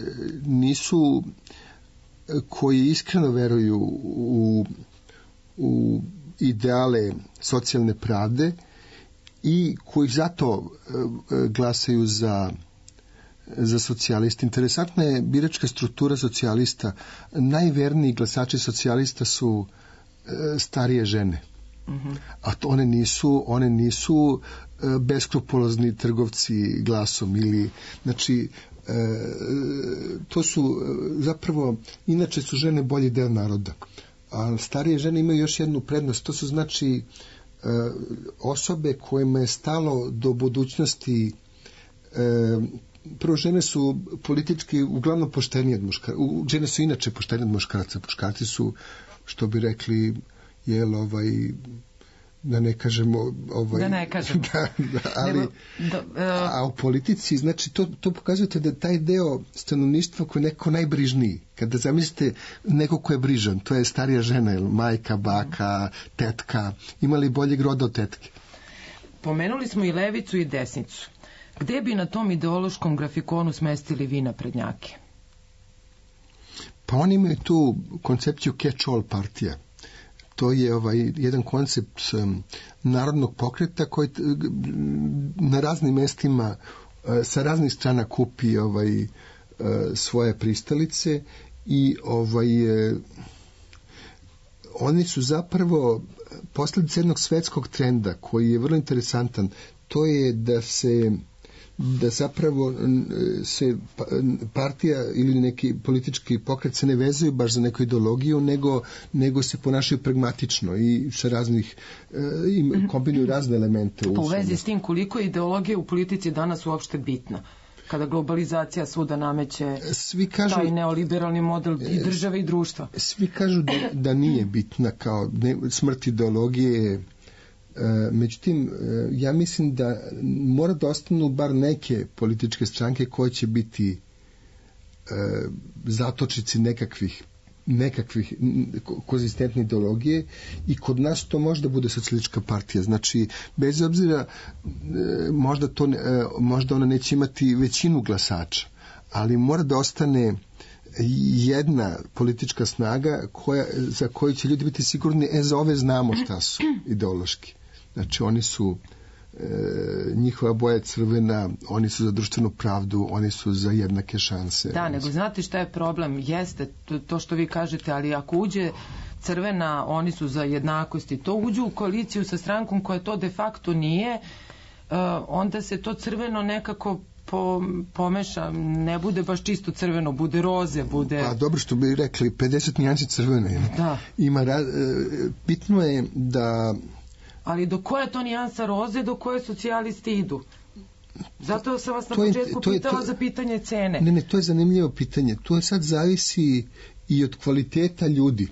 nisu, koji iskreno veruju u, u ideale socijalne pravde i koji zato e, glasaju za za socijaliste. Interesantna je biračka struktura socijalista. Najverniji glasači socijalista su e, starije žene. Mm-hmm. A to one nisu, one nisu e, beskrupulozni trgovci glasom ili, znači, e, to su e, zapravo, inače su žene bolji deo naroda. A starije žene imaju još jednu prednost. To su, znači, e, osobe kojima je stalo do budućnosti. e, Prvo, žene su politički uglavnom poštenije od muškaraca. Žene su inače poštenije od muškaraca. Muškarci su, što bi rekli, jel, ovaj, da ne kažemo... Ovaj, da ne kažemo. Da, da, ali, Nebo, da, uh... a u politici, znači, to, to pokazujete da taj deo stanovništva koji je neko najbrižniji. Kada zamislite neko ko je brižan, to je starija žena, jel, majka, baka, tetka, imali boljeg roda od tetke. Pomenuli smo i levicu i desnicu. Gde bi na tom ideološkom grafikonu smestili vi naprednjake? Pa oni imaju tu koncepciju catch-all partija. To je ovaj jedan koncept um, narodnog pokreta koji na raznim mestima uh, sa raznih strana kupi ovaj uh, svoje pristalice i ovaj uh, oni su zapravo posljedica jednog svetskog trenda koji je vrlo interesantan. To je da se da zapravo se partija ili neki politički pokret se ne vezuju baš za neku ideologiju, nego, nego se ponašaju pragmatično i sa raznih, im kombinuju razne elemente. U vezi s tim, koliko je ideologija u politici danas uopšte bitna? Kada globalizacija svuda nameće svi kažu, taj neoliberalni model i države i društva. Svi kažu da, da nije bitna kao ne, smrt ideologije. E, međutim, e, ja mislim da mora da ostanu bar neke političke stranke koje će biti e, zatočici nekakvih nekakvih konzistentne ideologije i kod nas to možda bude socijalistička partija. Znači, bez obzira možda, to, možda ona neće imati većinu glasača, ali mora da ostane jedna politička snaga koja, za koju će ljudi biti sigurni, e, za ove znamo šta su ideološki. Znači, oni su njihova boja je crvena, oni su za društvenu pravdu, oni su za jednake šanse. Da, nego znate šta je problem? Jeste to što vi kažete, ali ako uđe crvena, oni su za jednakosti, to uđu u koaliciju sa strankom koja to de facto nije, onda se to crveno nekako po, pomeša, ne bude baš čisto crveno, bude roze, bude... A dobro što bi rekli, pedeset nijansi crvene. Da. Ima, bitno je da... Ali do koje to nijansa roze, do koje socijalisti idu? Zato sam vas na početku je, pitala je, to, za pitanje cene. Ne, ne, to je zanimljivo pitanje. To sad zavisi i od kvaliteta ljudi.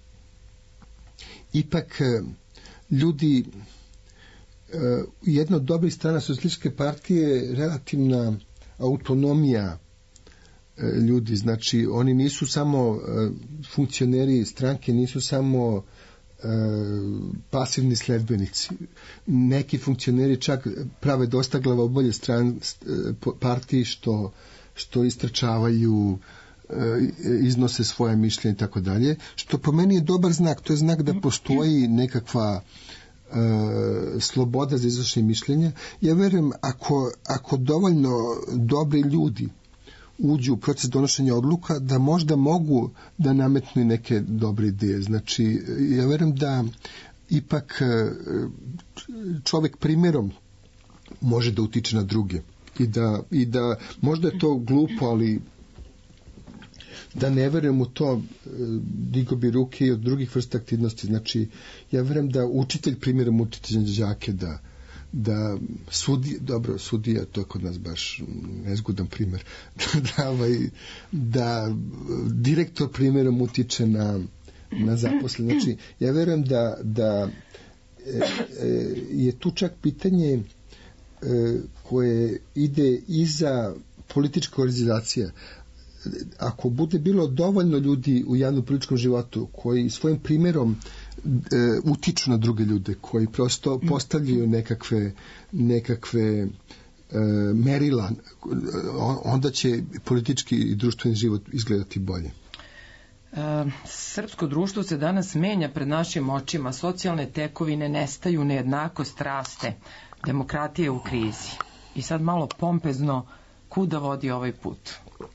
Ipak ljudi, jedna od dobrih strana socijalističke partije je relativna autonomija ljudi. Znači, oni nisu samo funkcioneri stranke, nisu samo pasivni sledbenici. Neki funkcioneri čak prave dosta glavobolje stran partiji što, što istrčavaju, iznose svoje mišljenje i tako dalje, što po meni je dobar znak. To je znak da postoji nekakva uh, sloboda za iznošenje mišljenja. Ja verujem, ako, ako dovoljno dobri ljudi uđu u proces donošenja odluka, da možda mogu da nametnu neke dobre ideje. Znači, ja verujem da ipak čovjek primjerom može da utiče na druge. I da, i da možda je to glupo, ali da ne verujem u to, digo bi ruke i od drugih vrsta aktivnosti. Znači, ja verujem da učitelj primjerom učitelja đake, da da sudija, dobro, sudija, to je kod nas baš nezgodan primjer, da, ovaj, da direktor primjerom utiče na, na zaposle. Znači, ja verujem da, da e, e, je tu čak pitanje e, koje ide iza politička organizacija. Ako bude bilo dovoljno ljudi u javnom političkom životu koji svojim primjerom e, utiču na druge ljude, koji prosto postavljaju nekakve, nekakve e, merila, onda će politički i društveni život izgledati bolje. E, srpsko društvo se danas menja pred našim očima, socijalne tekovine nestaju, nejednakost raste, demokratija je u krizi. I sad malo pompezno, kuda vodi ovaj put?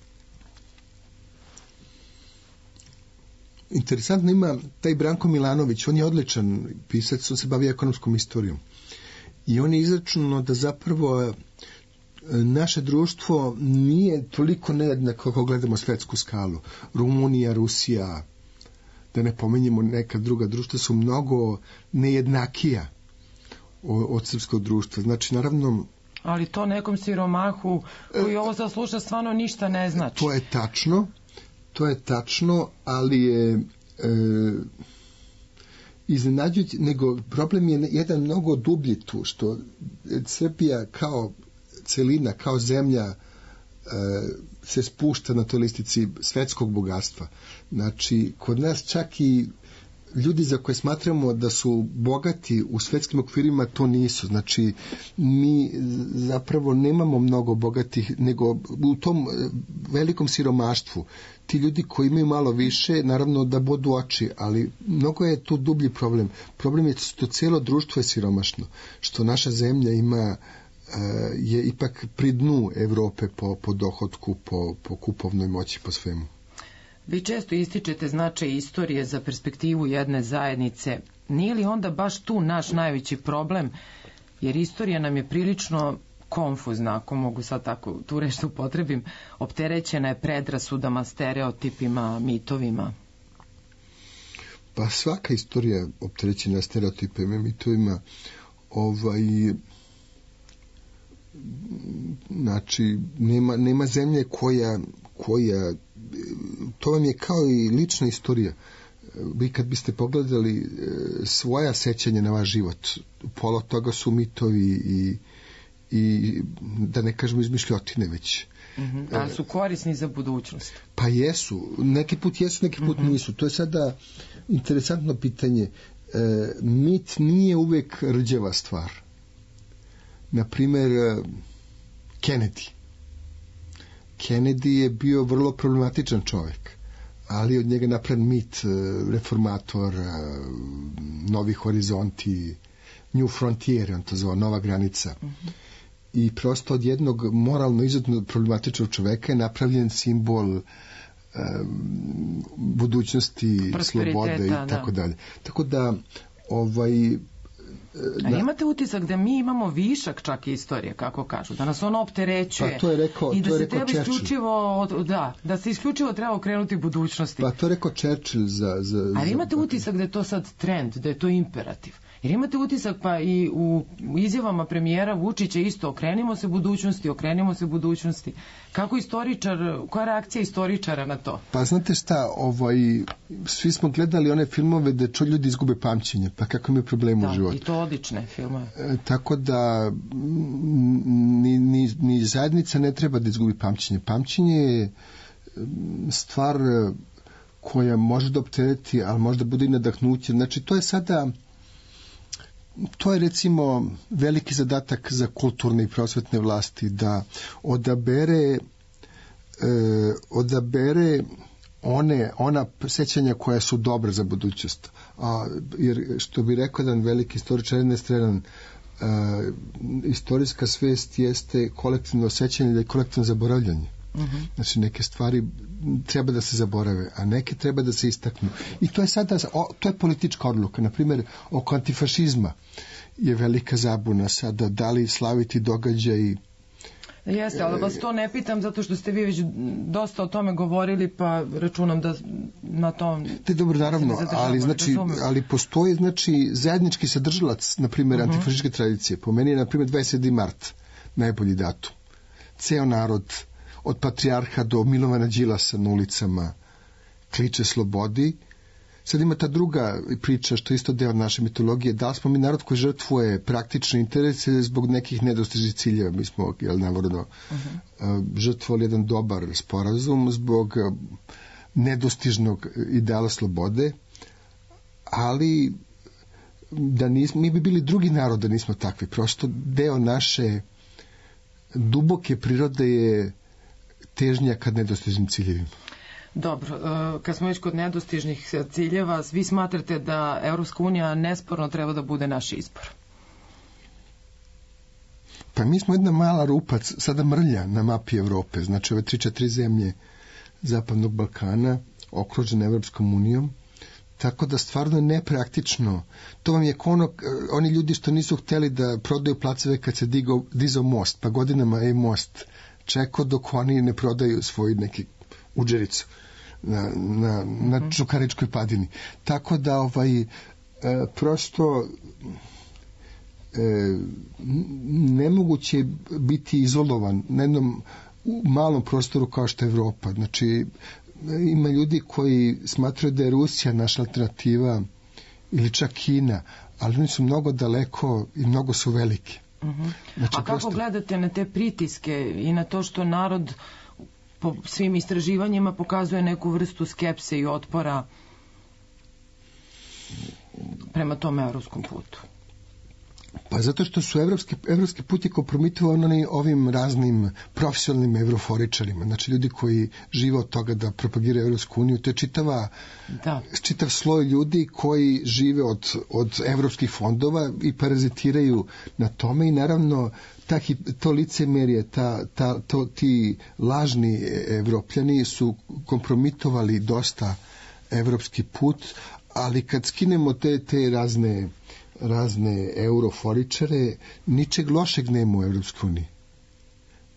Interesantno ima taj Branko Milanović, on je odličan pisac, on se bavi ekonomskom istorijom. I on je izračunao da zapravo naše društvo nije toliko nejednako kako gledamo svetsku skalu. Rumunija, Rusija, da ne pomenjemo neka druga društva, su mnogo nejednakija od srpskog društva. Znači, naravno... Ali to nekom siromahu koji ovo zasluša stvarno ništa ne znači. To je tačno. To je tačno, ali je e, iznenađujući, nego problem je jedan mnogo dublji tu, što Srbija kao celina, kao zemlja e, se spušta na toj listici svetskog bogatstva. Znači, kod nas čak i ljudi za koje smatramo da su bogati u svetskim okvirima, to nisu. Znači, mi zapravo nemamo mnogo bogatih, nego u tom velikom siromaštvu ti ljudi koji imaju malo više, naravno da bodu oči, ali mnogo je tu dublji problem. Problem je što cijelo društvo je siromašno, što naša zemlja ima je ipak pri dnu Evrope po, po dohotku, po, po kupovnoj moći, po svemu. Vi često ističete značaj istorije za perspektivu jedne zajednice. Nije li onda baš tu naš najveći problem? Jer istorija nam je prilično konfuzna, ako mogu sad tako tu reč da upotrebim, opterećena je predrasudama, stereotipima, mitovima. Pa svaka istorija je opterećena stereotipima, mitovima. Ovaj, znači, nema, nema zemlje koja, koja, to vam je kao i lična istorija. Vi kad biste pogledali svoja sećanja na vaš život, pola od toga su mitovi i, i da ne kažemo izmišljotine već. Mm-hmm. A su korisni za budućnost? Pa jesu. Neki put jesu, neki put mm-hmm. nisu. To je sada interesantno pitanje. E, mit nije uvek rđava stvar. Naprimer, Kennedy. Kennedy je bio vrlo problematičan čovjek, ali od njega napravljen mit, reformator, novi horizonti, New Frontier, on to zove, nova granica. Mm-hmm. I prosto od jednog moralno izuzetno problematičnog čoveka je napravljen simbol um, budućnosti, slobode i tako dalje. Tako da, ovaj... A imate utisak da mi imamo višak čak istorije, kako kažu, da nas ono opterećuje, pa to je rekao, i da to je se rekao treba Churchill. isključivo, da, da se isključivo treba okrenuti budućnosti. Pa to je rekao Churchill za... za Ali imate za... utisak da je to sad trend, da je to imperativ. Jer imate utisak pa i u izjavama premijera Vučića isto, okrenimo se budućnosti, okrenimo se budućnosti. Kako istoričar, koja je reakcija istoričara na to? Pa znate šta, ovaj, svi smo gledali one filmove da čo ljudi izgube pamćenje, pa kako imaju problema da, u životu. I to odlične filmove. E, tako da ni, ni, ni zajednica ne treba da izgubi pamćenje. Pamćenje je stvar koja može da optereti, ali možda bude i nadahnuće. Znači, to je sada... To je recimo veliki zadatak za kulturne i prosvetne vlasti da odabere e, odabere one, ona sećanja koja su dobra za budućnost. A, jer što bi rekao jedan veliki istoričar Ernest Renan, e, istorijska svest jeste kolektivno sećanje ili kolektivno zaboravljanje. Uh-huh. Znači neke stvari treba da se zaborave, a neke treba da se istaknu. I to je sada, o, to je politička odluka. Naprimjer, oko antifašizma je velika zabuna sada, da li slaviti događaj. Jeste, ali vas to ne pitam zato što ste vi već dosta o tome govorili, pa računam da na tom... Te dobro, naravno, ali, znači, ali postoji znači, zajednički sadržalac, na primjer, uh-huh. antifašističke tradicije. Po meni je, na primjer, dvadeset sedmi mart najbolji datum. Ceo narod, od patrijarha do Milovana Đilasa na ulicama, kliče slobodi. Sad ima ta druga priča, što je isto deo naše mitologije, da li smo mi narod koji žrtvuje praktične interese zbog nekih nedostižnih ciljeva. Mi smo, jel, navodno, uh-huh. žrtvovali jedan dobar sporazum zbog nedostižnog ideala slobode, ali da nismo, mi bi bili drugi narod da nismo takvi. Prosto deo naše duboke prirode je težnja kad nedostižnim ciljevima. Dobro, kad smo već kod nedostižnih ciljeva, vi smatrate da Evropska unija nesporno treba da bude naš izbor? Pa mi smo jedna mala rupa, sada mrlja na mapi Evrope, znači ove tri četiri zemlje Zapadnog Balkana okružene Evropskom unijom, tako da stvarno je nepraktično. To vam je ono, oni ljudi što nisu hteli da prodaju placeve kad se digao, dizao most, pa godinama je most čekao dok oni ne prodaju svoju neki udžericu na, na, na Čukaričkoj padini. Tako da ovaj, e, prosto e, nemoguće biti izolovan na jednom malom prostoru kao što je Evropa. Znači, ima ljudi koji smatraju da je Rusija naša alternativa ili čak Kina, ali oni su mnogo daleko i mnogo su veliki. Uh-huh. Znači, a kako prosto... gledate na te pritiske i na to što narod po svim istraživanjima pokazuje neku vrstu skepse i otpora prema tom evropskom putu? Pa zato što su evropski, evropski put je kompromitovan ovim raznim profesionalnim evroforičarima, znači ljudi koji žive od toga da propagiraju Evropsku uniju, to je čitava, da. čitav sloj ljudi koji žive od, od evropskih fondova i parazitiraju na tome i naravno ta, to licemerje, ta, ta, to, ti lažni evropljani su kompromitovali dosta evropski put, ali kad skinemo te, te razne razne euroforičare, ničeg lošeg nema u Evropskoj uniji.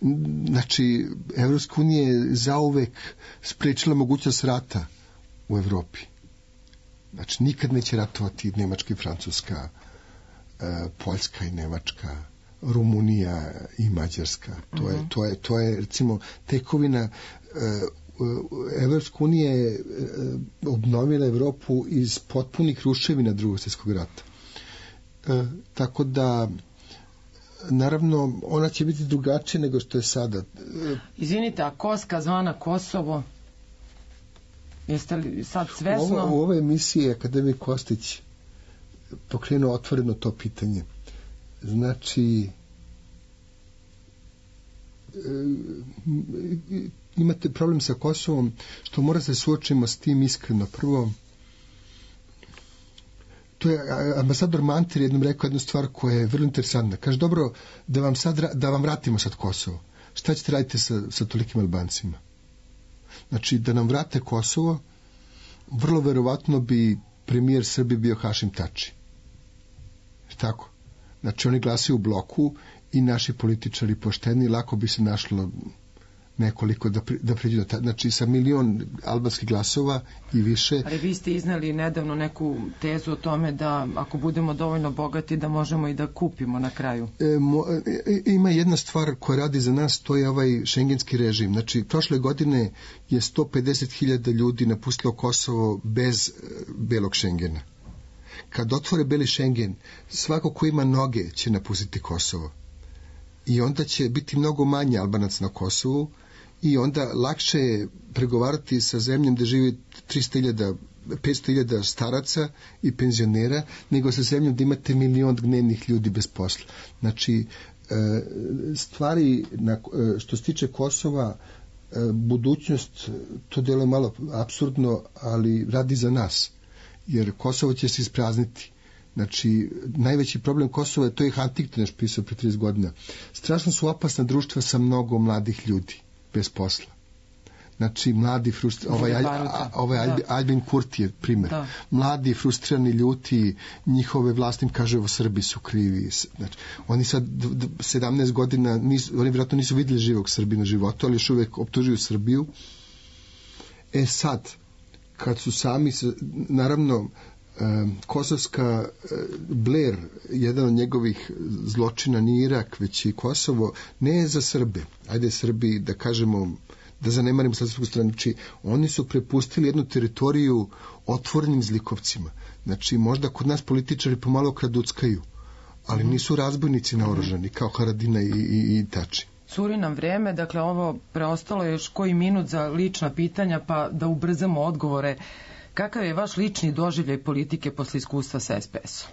Znači, Evropska unija je zauvek sprečila mogućnost rata u Evropi. Znači, nikad neće ratovati Nemačka i Francuska, Poljska i Nemačka, Rumunija i Mađarska. To je, to je, to je recimo, tekovina. Evropska unija je obnovila Evropu iz potpunih ruševina Drugog svjetskog rata. E, tako da, naravno, ona će biti drugačija nego što je sada. Izvinite, a koska zvana Kosovo, jeste li sad svesno? Ovo, u ovoj emisiji akademik Kostić pokrenuo otvoreno to pitanje. Znači, e, imate problem sa Kosovom, što mora se suočimo s tim iskreno. Prvo, to je ambasador Mantir jednom rekao jednu stvar koja je vrlo interesantna. Kaže, dobro, da vam, sad, da vam vratimo sad Kosovo. Šta ćete raditi sa, sa tolikim Albancima? Znači, da nam vrate Kosovo, vrlo verovatno bi premijer Srbije bio Hašim Tači. Tako. Znači, oni glasaju u bloku i naši političari pošteni, lako bi se našlo nekoliko da, pri, da priđu. Znači, sa milion albanskih glasova i više. Ali vi ste iznali nedavno neku tezu o tome da ako budemo dovoljno bogati da možemo i da kupimo na kraju. E, mo, e, ima jedna stvar koja radi za nas, to je ovaj šengenski režim. Znači, prošle godine je sto pedeset hiljada ljudi napustilo Kosovo bez e, belog Šengena. Kad otvore beli Šengen, svako ko ima noge će napustiti Kosovo. I onda će biti mnogo manje Albanaca na Kosovu i onda lakše je pregovarati sa zemljom gde živi trista hiljada, petsto hiljada staraca i penzionera, nego sa zemljom gde imate milion dnevnih ljudi bez posla. Znači, stvari na, što se tiče Kosova, budućnost, to delo je malo apsurdno, ali radi za nas, jer Kosovo će se isprazniti. Znači, najveći problem Kosova je, to je Huntington još pisao pre trideset godina. Strašno su opasna društva sa mnogo mladih ljudi bez posla. Znači, mladi frustrirani, ovaj, a, ovaj Albin, Albin Kurti je primjer. Da. Mladi frustrirani ljuti, njihove vlasti im kaže, ovo Srbi su krivi. Znači, oni sad sedamnaest godina, nisu, oni vjerojatno nisu vidjeli živog Srbi na životu, ali još uvek optužuju Srbiju. E sad, kad su sami, naravno, Kosovska, Blair, jedan od njegovih zločina nije Irak, već i Kosovo, ne je za Srbe. Ajde Srbi, da kažemo, da zanemarimo srpsku stranu. Znači, oni su prepustili jednu teritoriju otvorenim zlikovcima. Znači, možda kod nas političari pomalo kraduckaju, ali nisu razbojnici naoružani, kao Haradina i, i, i Tači. Curi nam vreme, dakle ovo preostalo je još koji minut za lična pitanja, pa da ubrzamo odgovore. Kakav je vaš lični doživljaj politike posle iskustva sa es pe esom?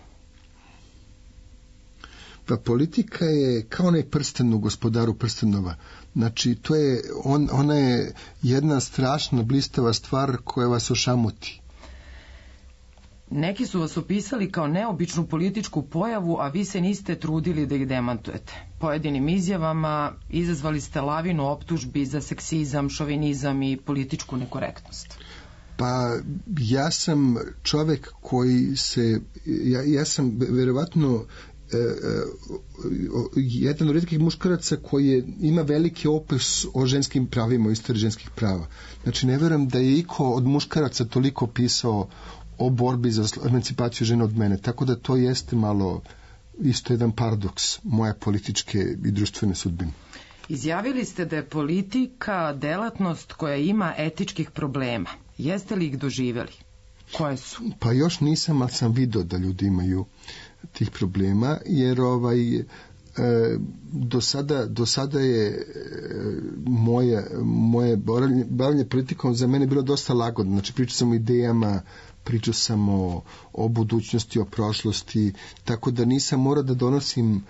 Pa politika je kao onaj prsten u Gospodaru prstenova. Znači, to je, on, ona je jedna strašna blistava stvar koja vas ošamuti. Neki su vas opisali kao neobičnu političku pojavu, a vi se niste trudili da ih demantujete. Pojedinim izjavama izazvali ste lavinu optužbi za seksizam, šovinizam i političku nekorektnost. Pa ja sam čovek koji se, ja, ja sam verovatno e, e, jedan od retkih muškaraca koji je, ima veliki opis o ženskim pravima, o istoriji ženskih prava. Znači, ne verujem da je iko od muškaraca toliko pisao o borbi za emancipaciju žena od mene. Tako da to jeste malo isto jedan paradoks moje političke i društvene sudbine. Izjavili ste da je politika delatnost koja ima etičkih problema. Jeste li ih doživjeli? Koje su? Pa još nisam, ali sam video da ljudi imaju tih problema, jer ovaj, e, do, sada, do sada je e, moje, moje bavljanje politikom za mene bilo dosta lagodno. Znači, pričao sam o idejama, pričao sam o, o budućnosti, o prošlosti, tako da nisam morao da donosim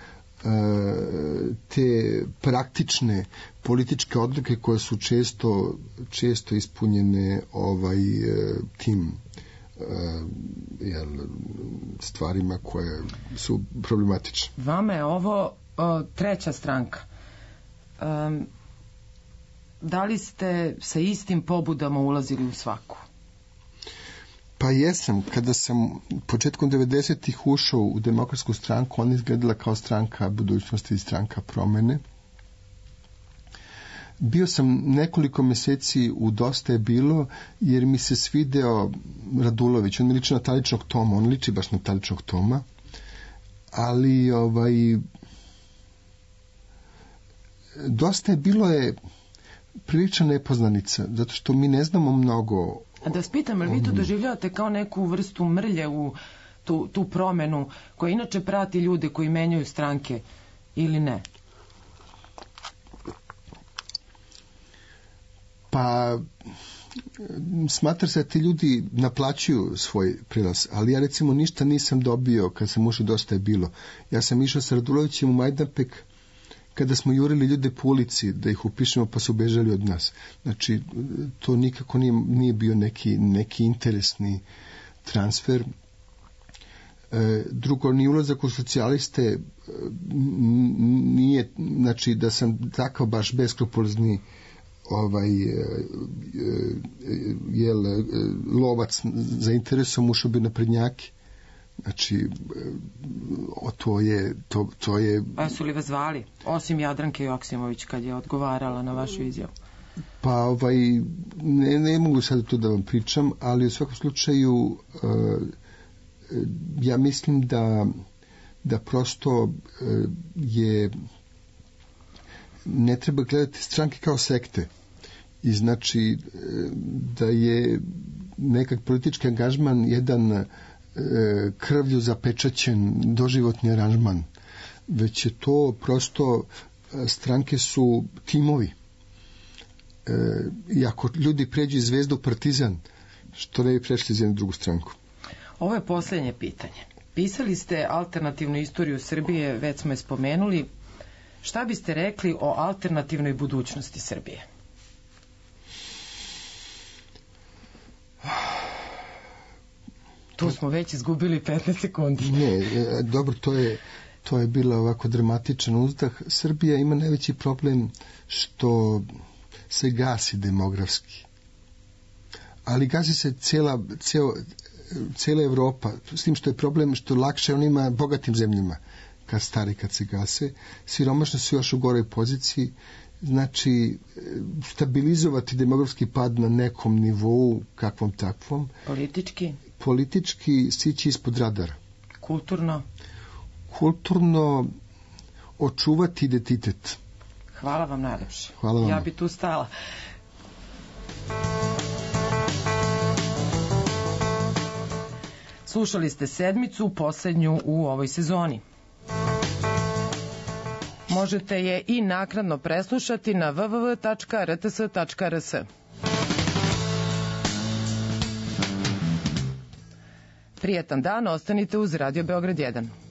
te praktične političke odluke koje su često često ispunjene ovaj tim jel, stvarima koje su problematične. Vama je ovo o, treća stranka. Um, da li ste sa istim pobudama ulazili u svaku? Pa jesam, kada sam početkom devedesetih ušao u Demokratsku stranku, ona izgledala kao stranka budućnosti i stranka promene. Bio sam nekoliko meseci u Dosta je bilo, jer mi se svideo Radulović, on mi liči na Taličnog Toma, on liči baš na Taličnog Toma, ali ovaj, Dosta je bilo je prilična nepoznanica, zato što mi ne znamo mnogo. A da vas pitam, ali vi to doživljavate kao neku vrstu mrlje u tu, tu promenu koja inače prati ljude koji menjaju stranke ili ne? Pa smatra se da ti ljudi naplaćuju svoj prilaz, ali ja recimo ništa nisam dobio kad sam ušao Dosta je bilo. Ja sam išao sa Radulovićem u Majdanpek kada smo jurili ljude po ulici da ih upišemo pa su bežali od nas. Znači, to nikako nije, nije bio neki, neki interesni transfer. E, drugo, ni ulazak u socijaliste nije, znači da sam takav baš beskrupulozni ovaj jel lovac za interesom, ušao bi na prednjake. Znači o, to je to, to je Pa su li vas zvali, osim Jadranke Joksimović kad je odgovarala na vašu izjavu? Pa ovaj ne, ne mogu sad to da vam pričam, ali u svakom slučaju uh, ja mislim da da prosto uh, je ne treba gledati stranke kao sekte. I znači da je nekak politički angažman jedan e, krvlju zapečaćen doživotni aranžman. Već je to prosto, stranke su timovi. E, I ako ljudi pređu iz Zvezdu u Partizan, što ne bi prešli iz jednu drugu stranku? Ovo je posljednje pitanje. Pisali ste alternativnu istoriju Srbije, već smo je spomenuli. Šta biste rekli o alternativnoj budućnosti Srbije? Tu smo već izgubili petnaest sekundi. Ne, dobro, to je, to je bila ovako dramatičan uzdah. Srbija ima najveći problem što se gasi demografski. Ali gasi se cijela, cijela, cijela Evropa. S tim što je problem što lakše onima bogatim zemljama kad stari, kad se gase. Siromašni su još u goroj poziciji. Znači, stabilizovati demografski pad na nekom nivou, kakvom takvom. Politički? Politički sići ispod radara. Kulturno? Kulturno očuvati identitet. Hvala vam najlepše. Hvala vam. Ja bi tu stala. Slušali ste sedmicu, poslednju u ovoj sezoni. Možete je i naknadno preslušati na w w w tačka r t s tačka r s. Prijetan dan, ostanite uz Radio Beograd jedan.